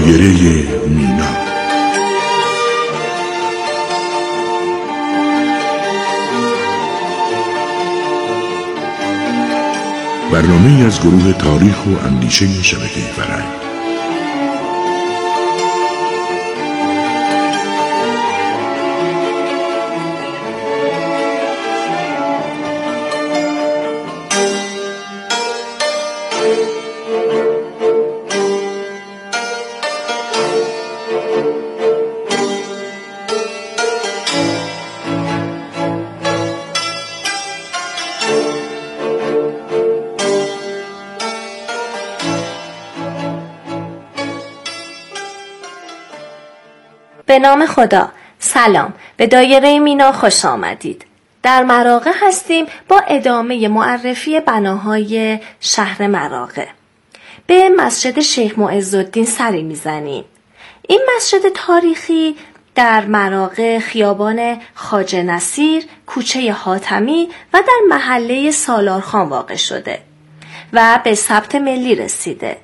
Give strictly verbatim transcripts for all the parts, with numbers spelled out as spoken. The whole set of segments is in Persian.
دایره مینا. برنامه از گروه تاریخ و اندیشه شبکه فرهنگ. به نام خدا. سلام، به دایره مینا خوش آمدید. در مراغه هستیم با ادامه معرفی بناهای شهر مراغه. به مسجد شیخ معزالدین سری میزنیم. این مسجد تاریخی در مراغه خیابان خواجه نصیر، کوچه حاتمی و در محله سالارخان واقع شده و به ثبت ملی رسیده.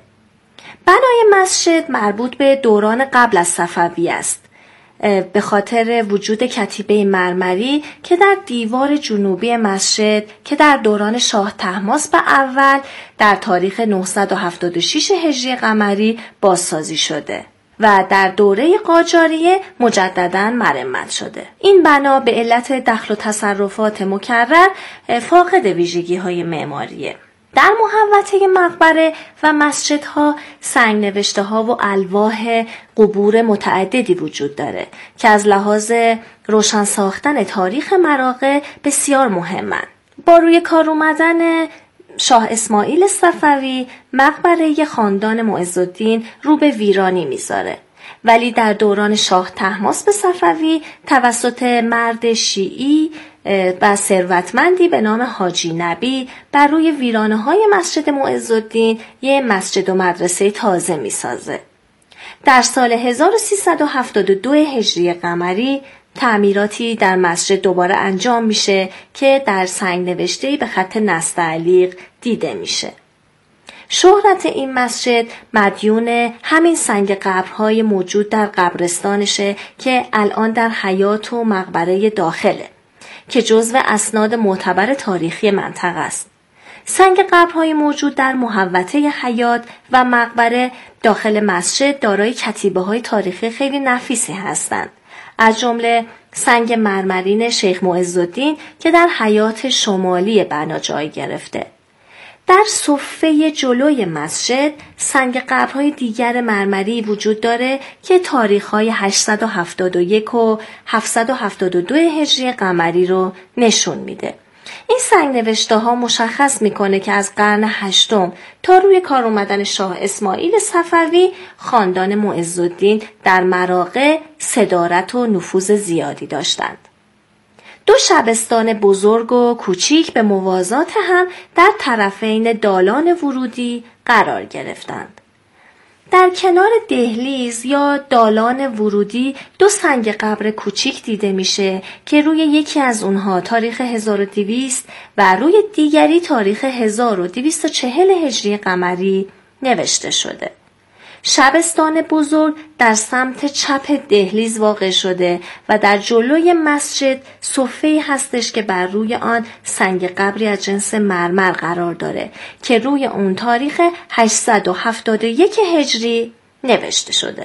بنای مسجد مربوط به دوران قبل از صفوی است، به خاطر وجود کتیبه مرمری که در دیوار جنوبی مسجد که در دوران شاه طهماسب اول در تاریخ نهصد و هفتاد و شش هجری قمری بازسازی شده و در دوره قاجاریه مجدداً مرمت شده. این بنا به علت دخل و تصرفات مکرر فاقد ویژگی‌های معماریه. در محوطه مقبره و مسجدها سنگ نوشته ها و الواح قبور متعددی وجود داره که از لحاظ روشن ساختن تاریخ مراغه بسیار مهمن. با روی کار اومدن شاه اسماعیل صفوی مقبره خاندان معزالدین رو به ویرانی میذاره، ولی در دوران شاه طهماسب صفوی توسط مرد شیعی و ثروتمندی به نام حاجی نبی بر روی ویرانه‌های مسجد معزالدین یه مسجد و مدرسه تازه میسازه. در سال هزار و سیصد و هفتاد و دو هجری قمری تعمیراتی در مسجد دوباره انجام میشه که در سنگ نوشته‌ای به خط نستعلیق دیده میشه. شهرت این مسجد مدیون همین سنگ قبرهای موجود در قبرستانشه که الان در حیاط و مقبره داخله که جزو اسناد معتبر تاریخی منطقه است. سنگ قبرهای موجود در محوطه حیاط و مقبره داخل مسجد دارای کتیبه‌های تاریخی خیلی نفیسی هستند، از جمله سنگ مرمرین شیخ معزالدین که در حیاط شمالی بنا جای گرفته. در صفه جلوی مسجد سنگ قبرهای دیگر مرمری وجود داره که تاریخ‌های هشتصد و هفتاد و یک و هفتصد و هفتاد و دو هجری قمری رو نشون میده. این سنگ نوشته ها مشخص میکنه که از قرن هشتم تا روی کار اومدن شاه اسماعیل صفوی خاندان معزالدین در مراغه صدارت و نفوذ زیادی داشتند. دو شبستان بزرگ و کوچیک به موازات هم در طرفین دالان ورودی قرار گرفتند. در کنار دهلیز یا دالان ورودی دو سنگ قبر کوچیک دیده میشه که روی یکی از اونها تاریخ هزار و دویست و روی دیگری تاریخ هزار و دویست و چهل هجری قمری نوشته شده. شبستان بزرگ در سمت چپ دهلیز واقع شده و در جلوی مسجد صفه‌ای هستش که بر روی آن سنگ قبری از جنس مرمر قرار داره که روی اون تاریخ هشتصد و هفتاد و یک هجری نوشته شده.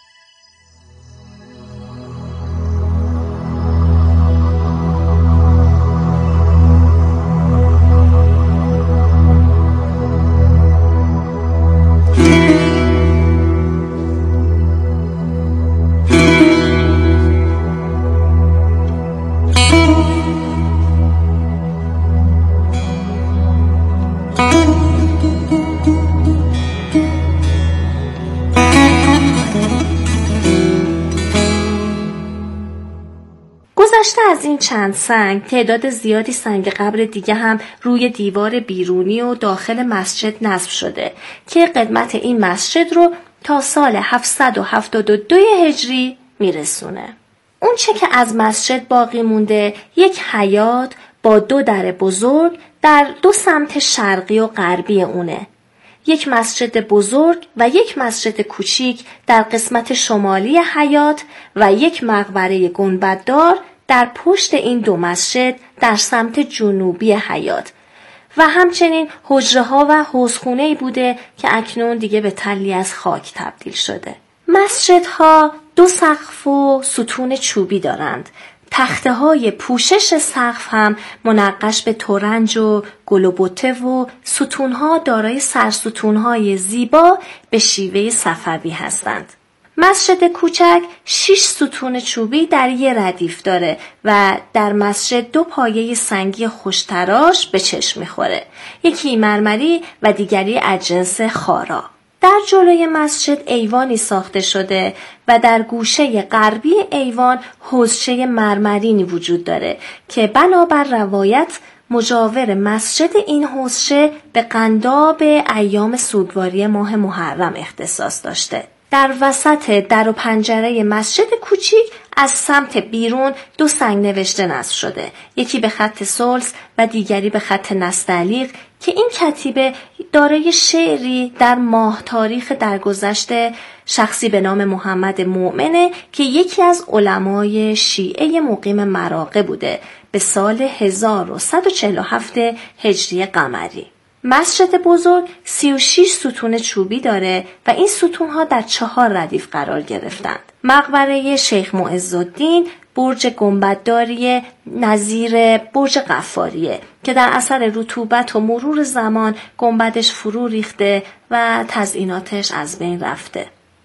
گذشته از این چند سنگ، تعداد زیادی سنگ قبر دیگه هم روی دیوار بیرونی و داخل مسجد نصب شده که قدمت این مسجد رو تا سال هفتصد و هفتاد و دو هجری میرسونه. اون چه که از مسجد باقی مونده یک حیاط با دو در بزرگ در دو سمت شرقی و غربی اونه. یک مسجد بزرگ و یک مسجد کوچیک در قسمت شمالی حیاط و یک مقبره گنبددار در پشت این دو مسجد در سمت جنوبی حیاط و همچنین حجره ها و حوضخونه‌ای بوده که اکنون دیگه به تلی از خاک تبدیل شده. مسجدها دو سقف و ستون چوبی دارند. تخته های پوشش سقف هم منقش به ترنج و گل و بته و ستونها دارای سرستونهای زیبا به شیوه صفوی هستند. مسجد کوچک شش ستون چوبی در یک ردیف داره و در مسجد دو پایه سنگی خوشتراش به چشم میخوره. یکی مرمری و دیگری از جنس خارا. در جلوی مسجد ایوانی ساخته شده و در گوشه غربی ایوان حوضچه مرمرینی وجود داره که بنابر روایت مجاور مسجد این حوضچه به قنداب ایام سوگواری ماه محرم اختصاص داشته. در وسط در و پنجره مسجد کوچیک از سمت بیرون دو سنگ نوشته نصب شده، یکی به خط سلس و دیگری به خط نستعلیق که این کتیبه دارای شعری در ماه تاریخ درگذشت شخصی به نام محمد مؤمنه که یکی از علمای شیعه مقیم مراغه بوده به سال هزار و صد و چهل و هفت هجری قمری. مسجد بزرگ سی و شش ستون چوبی داره و این ستونها در چهار ردیف قرار گرفتند. مقبره شیخ معزالدین برج گنبدداری نظیر برج غفاریه که در اثر رطوبت و مرور زمان گنبدش فرو ریخته و تزئیناتش از بین رفته.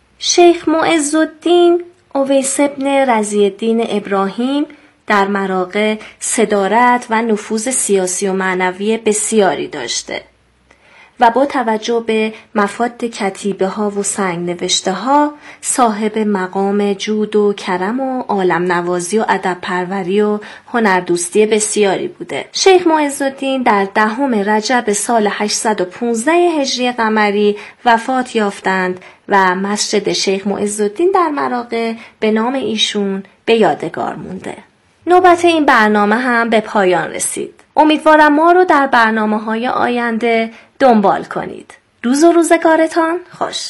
شیخ معزالدین اویس ابن رضی الدین ابراهیم در مراغه صدارت و نفوذ سیاسی و معنوی بسیاری داشته و با توجه به مفاد کتیبه ها و سنگ نوشته ها صاحب مقام جود و کرم و عالم نوازی و ادب پروری و هنردوستی بسیاری بوده. شیخ معزالدین در دهم رجب سال هشتصد و پانزده هجری قمری وفات یافتند و مسجد شیخ معزالدین در مراغه به نام ایشون به یادگار مونده. نوبت این برنامه هم به پایان رسید. امیدوارم ما رو در برنامه‌های آینده دنبال کنید. روز و روزگارتان خوش.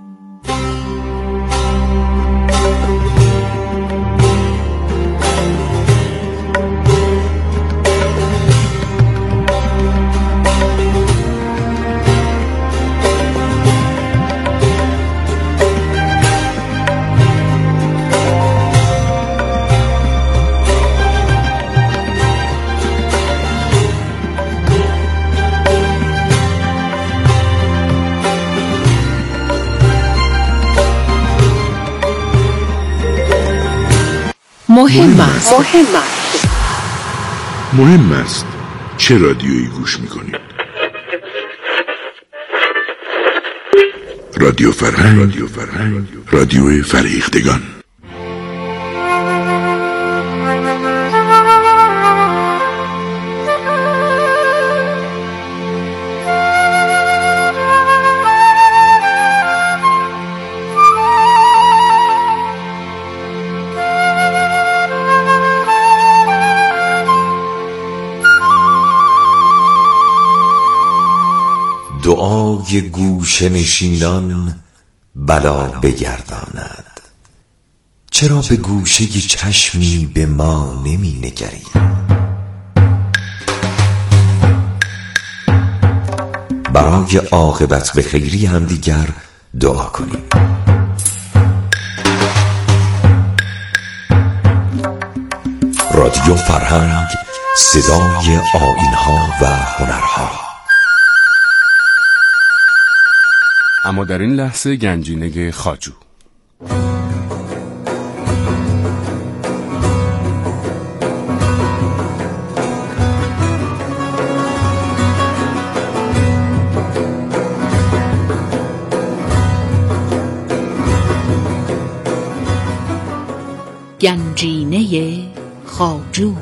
مهم است. مهم است. مهم است چه رادیویی گوش میکنید؟ رادیو فرهنگ، رادیو فرهنگ، رادیو فرهیختگان. دعای گوشه نشینان بلا بگرداند. چرا به گوشه چشمی به ما نمی نگری؟ برای عاقبت به خیری هم دیگر دعا کنیم. رادیو فرهنگ، صدای آیین‌ها و هنرها. اما در این لحظه گنجینه خواجو. گنجینه خواجو.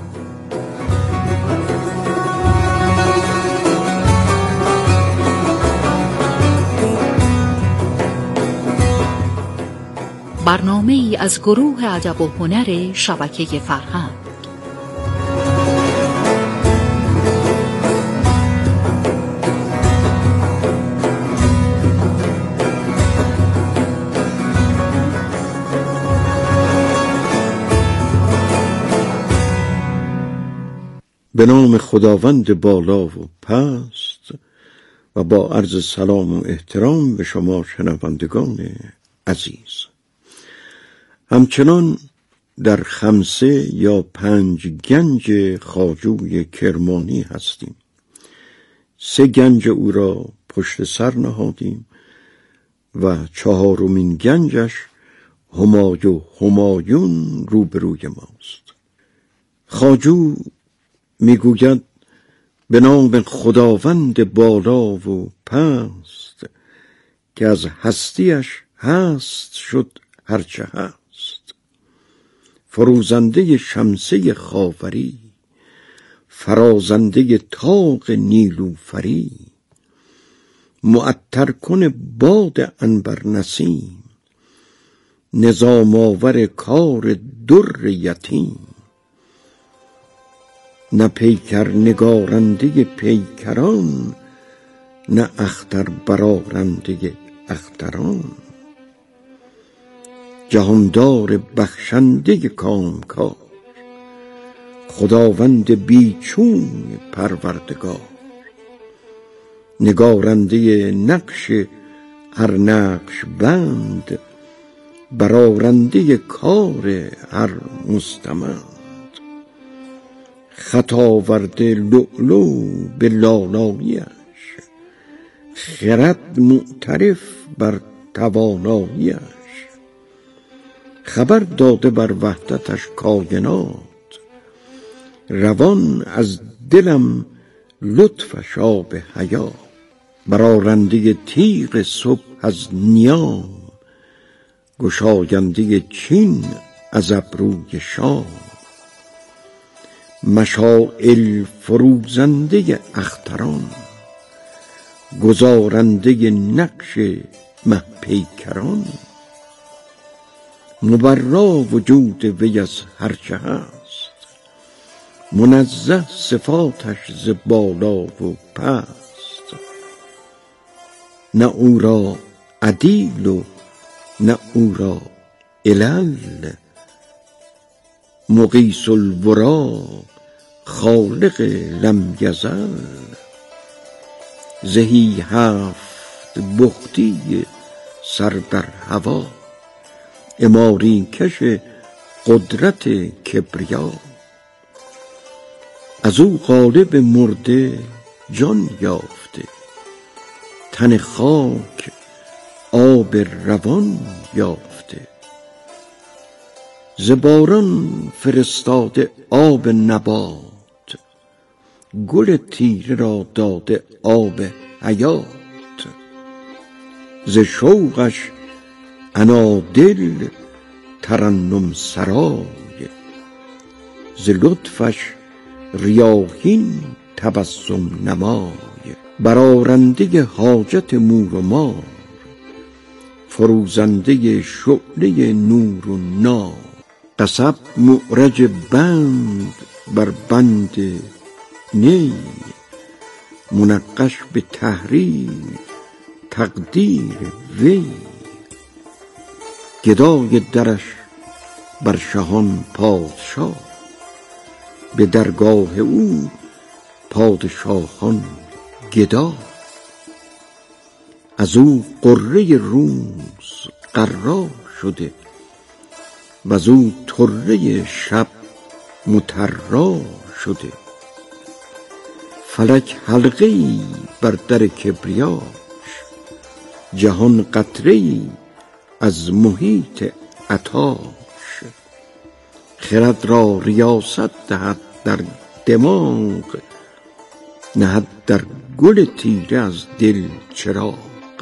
برنامه ای از گروه ادب و هنر شبکه فرهنگ. به نام خداوند بالا و پست و با عرض سلام و احترام به شما شنوندگان عزیز، همچنان در خمسه یا پنج گنج خواجوی کرمانی هستیم. سه گنج او را پشت سر نهادیم و چهارمین گنجش همای و همایون روبروی ماست. خواجو میگوید به نام خداوند بالا و پست که از هستیش هست شد هرچه هست، فروزنده شمسه خاوری، فرازنده طاق نیلوفری، معطر کن باد عنبر نسیم، نظام آور کار در یتیم، نه پیکر نگارنده پیکران، نه اختر برارنده اختران، جهاندار بخشنده کامکار، خداوند بیچون پروردگار، نگارنده نقش هر نقش بند، برارنده کار هر مستمند، خط آورده لؤلؤ به لالایی‌اش، خرد معترف بر توانایی‌اش، خبر داده بر وحدتش کائنات، روان از دلم لطفش آب حیات، برآرنده تیغ صبح از نیام، گشاینده چین از ابروی شام، مشاعل فروزنده اختران، گزارنده نقش مه پیکران، مبرا وجود وی از هرچه هست، منزه صفاتش ز بالا و پست، نه او را عدیل و نه او را علل، مغیث الورا خالق لم یزل، زهی هفت بختی سر در هوا، عماری کش قدرت کبریا، از او غالب مرده جان یافته، تن خاک آب روان یافته، ز باران فرستاده آب نبات، گل تیره را داده آب حیات، ز شوقش انادل ترنم سرای، ز لطفش ریاحین تبسم نمای، برآرنده حاجت مور و مار، فروزنده شعله نور و نار، قصب معرج بند بر بند نی، منقش به تحریر تقدیر وی، گدای درش بر شهان پادشاه، به درگاه او پادشاهان گدا، از او قره روز قرار شده، وز او طره شب مطرا شده، فلک حلقه‌ای بر در کبریاش، جهان قطره‌ای از محیط عطاش، خرد را ریاست دهد در دماغ، نهد در گل تیره از دل چراغ،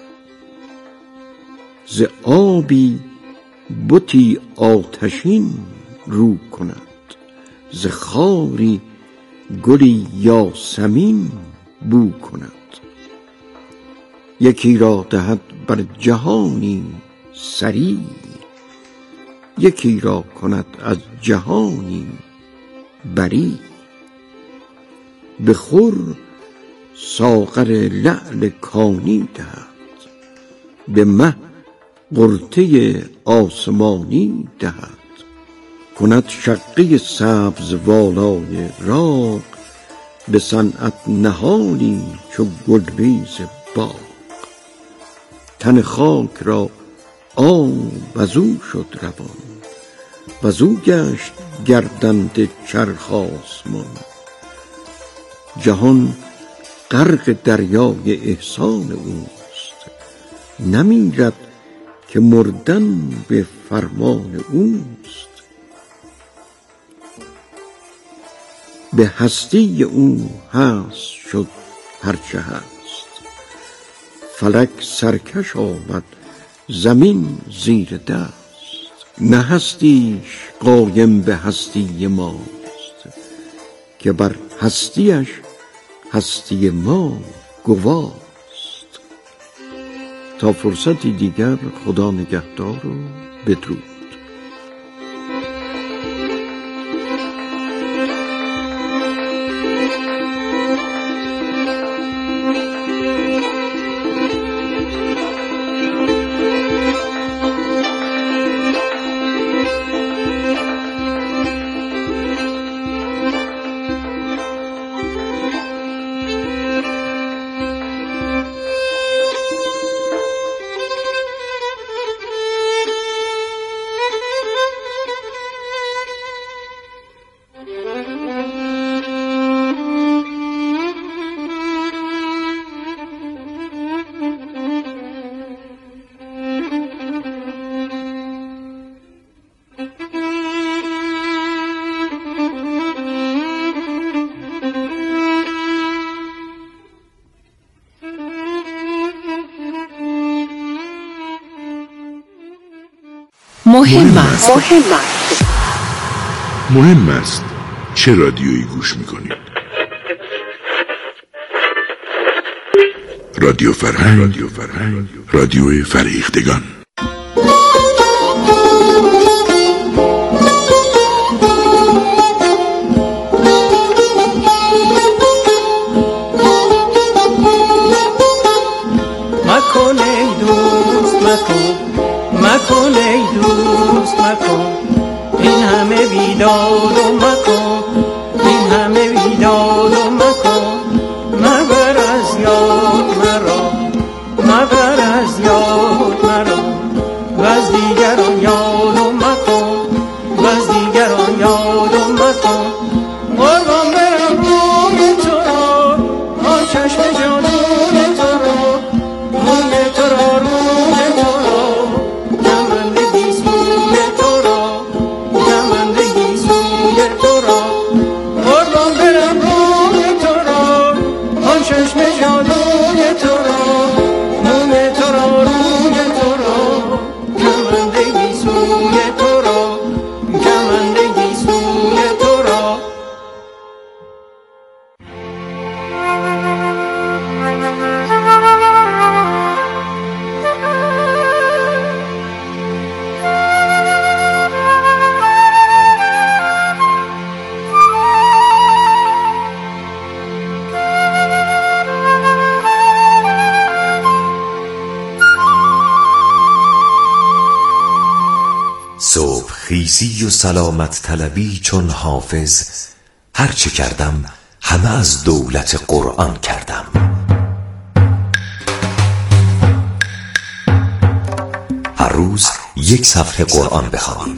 ز آبی بتی آتشین رو کند، ز خاری گلی یاسمین بو کند، یکی را دهد بر جهانی سری، یکی را کند از جهانی بری، به خور ساغر لعل کانی دهد، به مه قرطه آسمانی دهد، کند شقه سبز والای راغ، به صنعت نهالی چو گلریز باغ. تن خاک را آب از او شد روان، وز او گشت گردنده چرخ آسمان. جهان غرق دریای احسان اوست، نمیرد که مردن به فرمان اوست. به هستی او هست شد هرچه هست، فلک سرکش آمد زمین زیر دست. نه هستیش قایم به هستی ماست، که بر هستیش هستی ما گواست. تا فرصتی دیگر خدا نگهدار و بدرود. مهم است. مهم است. مهم است چه رادیویی گوش میکنید؟ رادیو فرهنگ، رادیو فرهنگ، رادیو فریختگان. مکن ای دوست مکن، مکن ای دوست مکن، این همه بیداد و مکن، این همه بیداد و مکن. مبر از یاد مرا، مبر از یاد مرا، و از دیگران یاد و مکن، و از دیگران یاد و مکن. قربان برم روی تو را، آن چشم جانون تو را، روی تو را، روی تو را، گمندگی سوی تو را، گمندگی سوی تو را. قربان برم روی تو را، آن چشم جانون تو را، روی تو را، روی تو را، گمندگی سوی تو را، گمندگی سوی تو را. صبح خیزی و سلامت طلبی چون حافظ، هرچه کردم همه از دولت قرآن کردم. هر روز یک صفحه قرآن بخوانیم.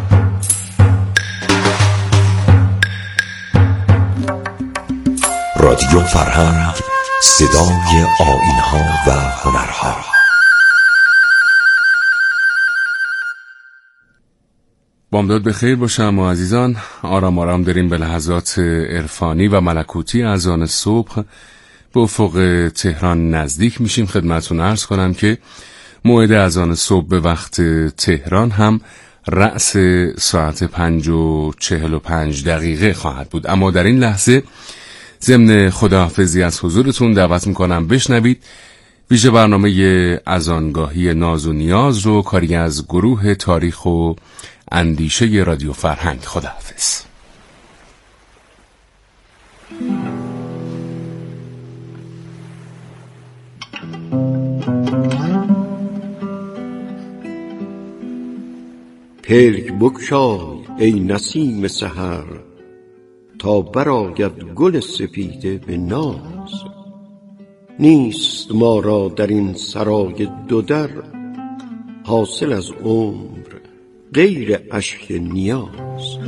رادیو فرهنگ، صدای آیین‌ها و هنرها. بامداد به خیر باشم و عزیزان، آرام آرام داریم به لحظات عرفانی و ملکوتی اذان صبح به افق تهران نزدیک میشیم. خدمتتون عرض کنم که موعد اذان صبح به وقت تهران هم رأس ساعت پنج و چهل و پنج دقیقه خواهد بود. اما در این لحظه ضمن خداحافظی از حضورتون دعوت میکنم بشنوید ویژه برنامه اذانگاهی ناز و نیاز رو، کاری از گروه تاریخ و اندیشه رادیو فرهنگ. خداحافظ. پلک بگشای ای نسیم سحر، تا برآید گل سپیده به ناز. نیست ما را در این سرای دو در، حاصل از عمر غیر اشک نیاز.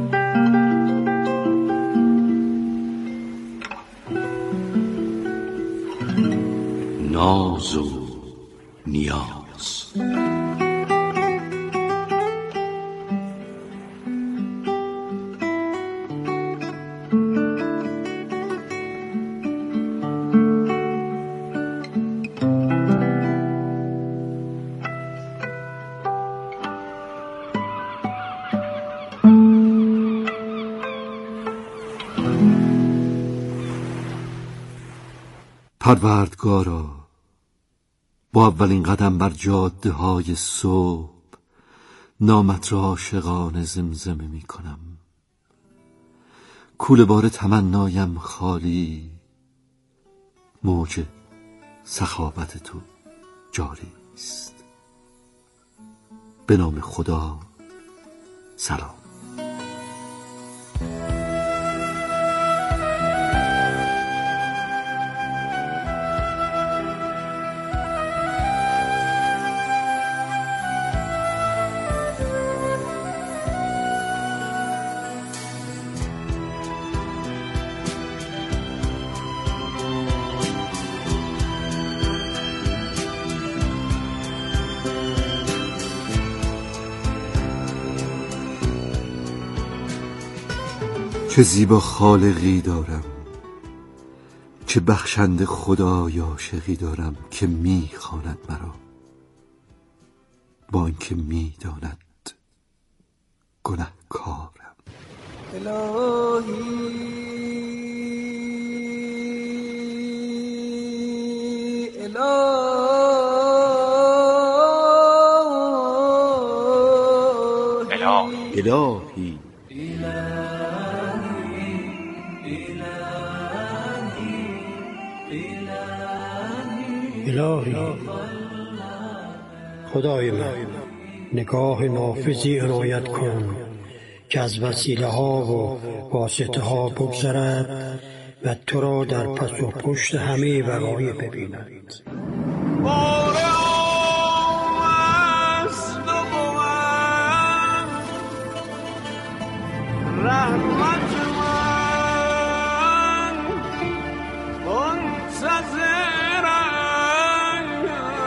ناز و نیاز. پروردگارا، با اولین قدم بر جاده های صبح نامت را عاشقانه زمزمه می کنم. کوله بار تمنایم خالی، موج سخاوت تو جاری است. به نام خدا، سلام. چه زیبا خالقی دارم، چه بخشنده خدای عاشقی دارم که می خواند مرا، با اینکه می داند گنهکارم. الهی الهی الهی الهی خدای من، نگاه نافذی عنایت کن که از وسیله ها و واسطه ها بگذرد و تو را در پس و پشت همه وقایع ببیند. رحمت من منتظرم،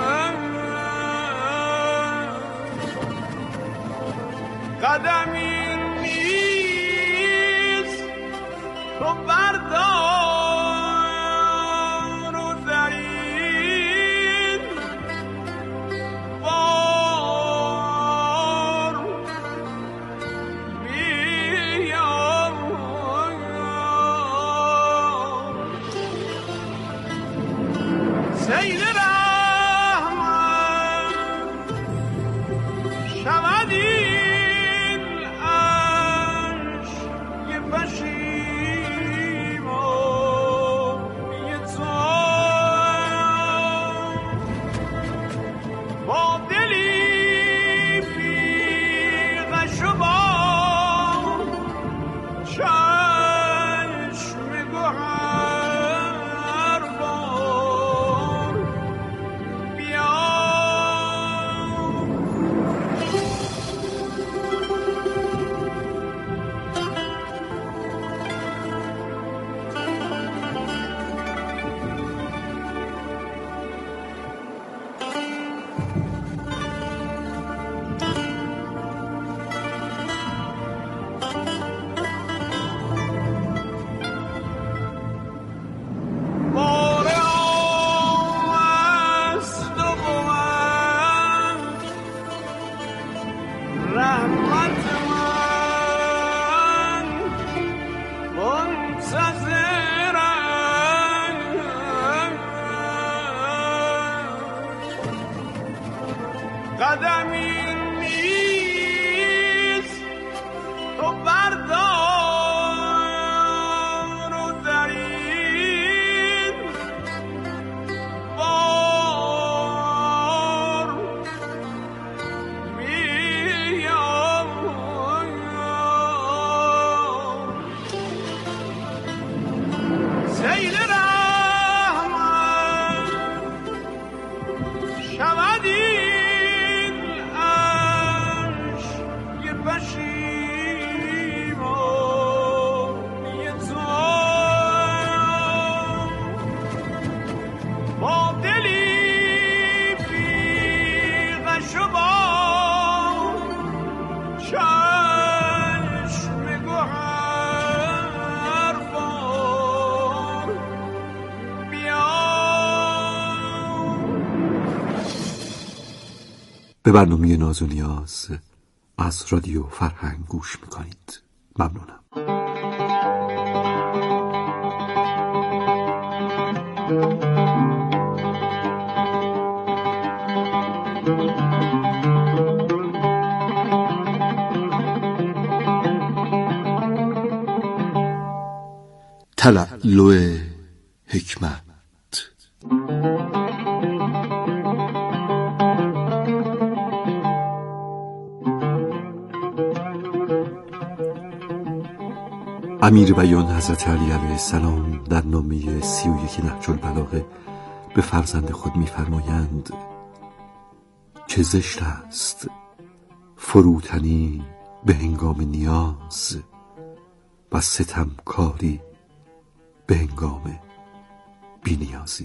قدمی نیست تو بردار و در این بار بیام. سیل رحمت شود این عشق پشیمانی تو، با دلی بی غش و با چشم گوهر بار بیا. باره آمست و بود رحمت من منتظرم، قدمی نیست تو بردار و در این بار بیام. به برنامه ناز و نیاز از رادیو فرهنگ گوش میکنید. ممنونم. تلالو حکمت. امیر بیان حضرت علی علیه السلام در نامه سی و یک نهج البلاغه به فرزند خود می‌فرمایند چه زشت است فروتنی به هنگام نیاز و ستمکاری به هنگام بی‌نیازی.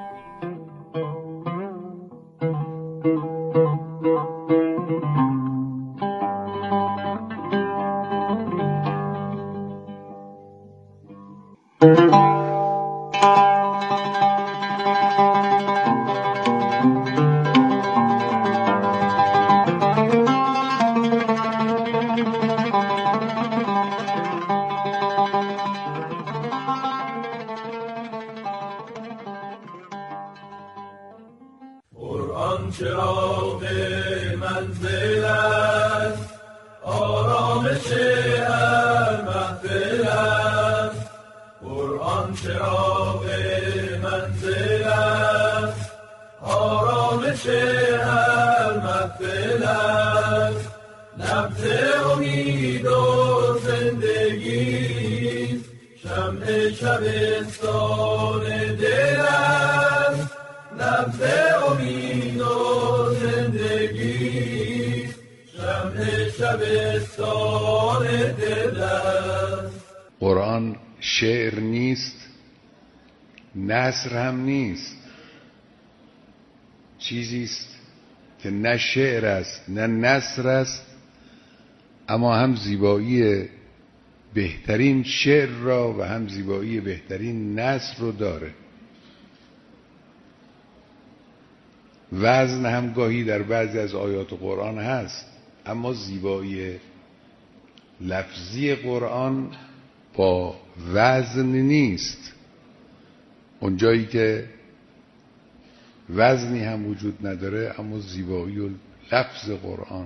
قرآن چراغ منزل است، آرامش هر محفل است. قرآن چراغ منزل است، آرامش هر محفل است. نبض امید و زندگی، شمع شبستان دل است. نبض امید و زندگی، شمع شبستان دل است. قرآن شعر نیست، نثر هم نیست، چیزی است که نه شعر است نه نثر است، اما هم زیبایی بهترین شعر را و هم زیبایی بهترین نثر رو داره. وزن هم گاهی در بعضی از آیات قرآن هست، اما زیبایی لفظی قرآن با وزن نیست. اونجایی که وزنی هم وجود نداره اما زیبایی و لفظ قرآن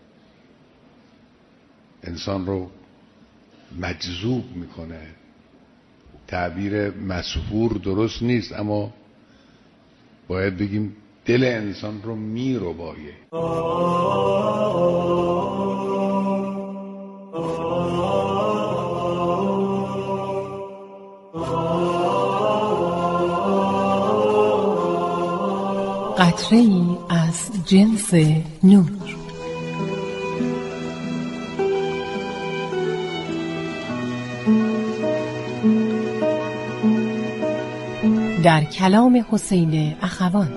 انسان رو مجذوب میکنه. تعبیر مسحور درست نیست، اما باید بگیم دل انسان رو میربایه. قطره‌ای از جنس نور. در کلام حسین اخوان.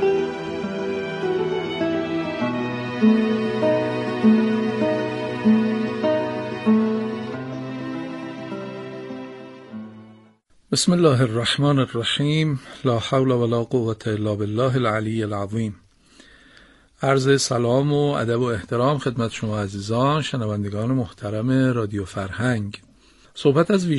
بسم الله الرحمن الرحیم. لا حول ولا قوة الا بالله العلی العظیم. عرض سلام و ادب و احترام خدمت شما عزیزان شنوندگان محترم رادیو فرهنگ. صحبت از